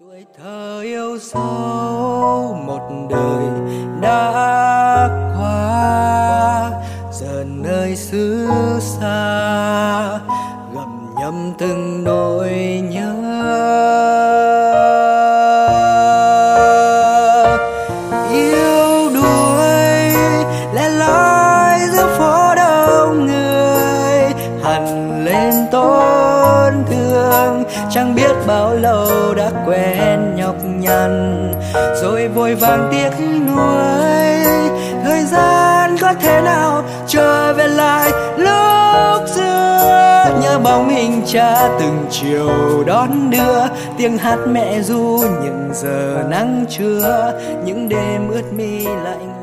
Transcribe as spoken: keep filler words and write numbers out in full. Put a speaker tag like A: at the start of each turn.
A: tuổi thơ yêu dấu một đời đã qua, giờ nơi xứ xa gặm nhấm từng nỗi nhớ. Yêu đuổi lẻ loi giữa phố đông người, hằn lên tổn thương chẳng biết bao lâu đã quen nhọc nhằn, rồi vội vàng tiếc nuối. Thời gian có thể nào trở về lại lúc xưa, nhớ bóng hình cha từng chiều đón đưa, tiếng hát mẹ ru những giờ nắng trưa, những đêm ướt mi lạnh.